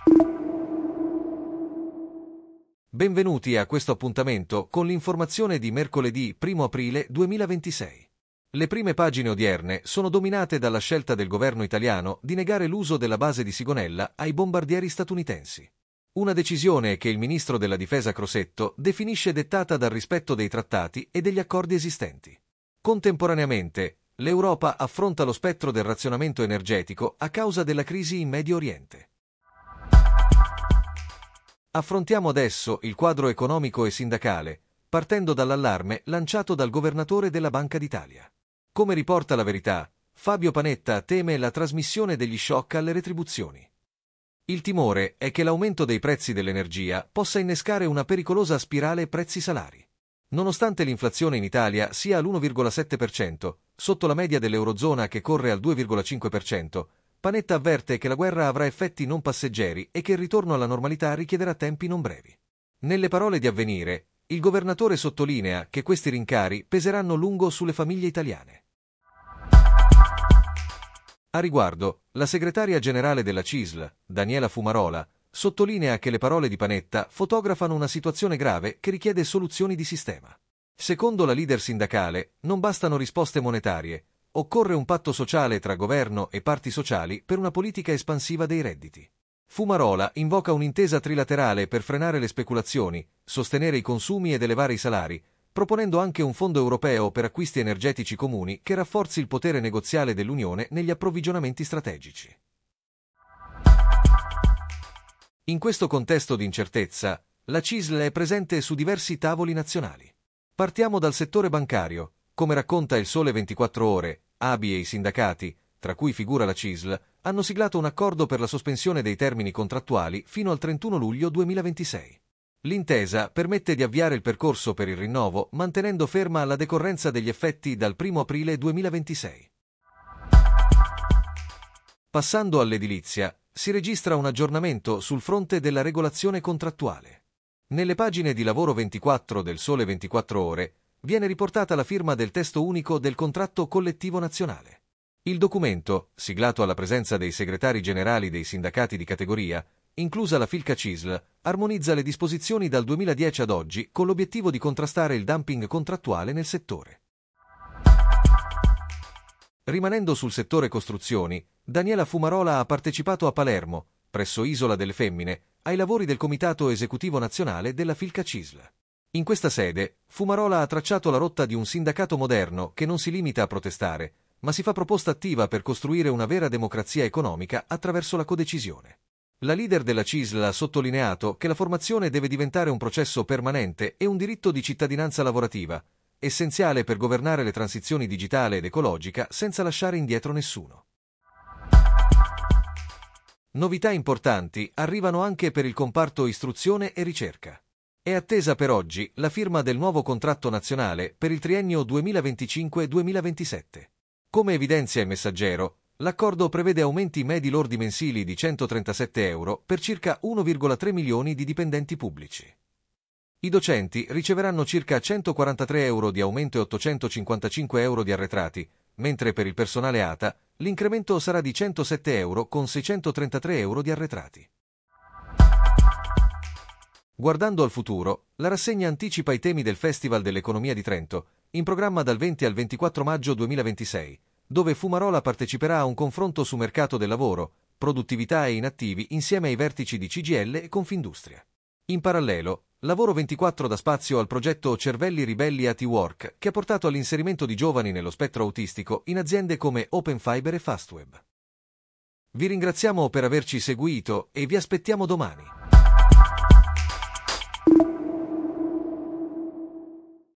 Benvenuti a questo appuntamento con l'informazione di mercoledì 1 aprile 2026. Le prime pagine odierne sono dominate dalla scelta del governo italiano di negare l'uso della base di Sigonella ai bombardieri statunitensi. Una decisione che il ministro della Difesa Crosetto definisce dettata dal rispetto dei trattati e degli accordi esistenti. Contemporaneamente, l'Europa affronta lo spettro del razionamento energetico a causa della crisi in Medio Oriente. Affrontiamo adesso il quadro economico e sindacale, partendo dall'allarme lanciato dal governatore della Banca d'Italia. Come riporta La Verità, Fabio Panetta teme la trasmissione degli shock alle retribuzioni. Il timore è che l'aumento dei prezzi dell'energia possa innescare una pericolosa spirale prezzi-salari. Nonostante l'inflazione in Italia sia all'1,7%, sotto la media dell'Eurozona che corre al 2,5%, Panetta avverte che la guerra avrà effetti non passeggeri e che il ritorno alla normalità richiederà tempi non brevi. Nelle parole di Avvenire, il governatore sottolinea che questi rincari peseranno lungo sulle famiglie italiane. A riguardo, la segretaria generale della CISL, Daniela Fumarola, sottolinea che le parole di Panetta fotografano una situazione grave che richiede soluzioni di sistema. Secondo la leader sindacale, non bastano risposte monetarie, occorre un patto sociale tra governo e parti sociali per una politica espansiva dei redditi. Fumarola invoca un'intesa trilaterale per frenare le speculazioni, sostenere i consumi ed elevare i salari, proponendo anche un fondo europeo per acquisti energetici comuni che rafforzi il potere negoziale dell'Unione negli approvvigionamenti strategici. In questo contesto di incertezza, la CISL è presente su diversi tavoli nazionali. Partiamo dal settore bancario. Come racconta il Sole 24 Ore, ABI e i sindacati, tra cui figura la CISL, hanno siglato un accordo per la sospensione dei termini contrattuali fino al 31 luglio 2026. L'intesa permette di avviare il percorso per il rinnovo, mantenendo ferma la decorrenza degli effetti dal 1 aprile 2026. Passando all'edilizia, si registra un aggiornamento sul fronte della regolazione contrattuale. Nelle pagine di Lavoro 24 del Sole 24 Ore, viene riportata la firma del testo unico del contratto collettivo nazionale. Il documento, siglato alla presenza dei segretari generali dei sindacati di categoria, inclusa la Filca CISL, armonizza le disposizioni dal 2010 ad oggi con l'obiettivo di contrastare il dumping contrattuale nel settore. Rimanendo sul settore costruzioni, Daniela Fumarola ha partecipato a Palermo, presso Isola delle Femmine, ai lavori del Comitato Esecutivo Nazionale della Filca CISL. In questa sede, Fumarola ha tracciato la rotta di un sindacato moderno che non si limita a protestare, ma si fa proposta attiva per costruire una vera democrazia economica attraverso la codecisione. La leader della CISL ha sottolineato che la formazione deve diventare un processo permanente e un diritto di cittadinanza lavorativa, essenziale per governare le transizioni digitale ed ecologica senza lasciare indietro nessuno. Novità importanti arrivano anche per il comparto istruzione e ricerca. È attesa per oggi la firma del nuovo contratto nazionale per il triennio 2025-2027. Come evidenzia il Messaggero, l'accordo prevede aumenti medi lordi mensili di 137 euro per circa 1,3 milioni di dipendenti pubblici. I docenti riceveranno circa 143 euro di aumento e 855 euro di arretrati, mentre per il personale ATA l'incremento sarà di 107 euro con 633 euro di arretrati. Guardando al futuro, la rassegna anticipa i temi del Festival dell'Economia di Trento, in programma dal 20 al 24 maggio 2026, dove Fumarola parteciperà a un confronto su mercato del lavoro, produttività e inattivi insieme ai vertici di CGIL e Confindustria. In parallelo, Lavoro 24 dà spazio al progetto Cervelli Ribelli at Work, che ha portato all'inserimento di giovani nello spettro autistico in aziende come Open Fiber e Fastweb. Vi ringraziamo per averci seguito e vi aspettiamo domani.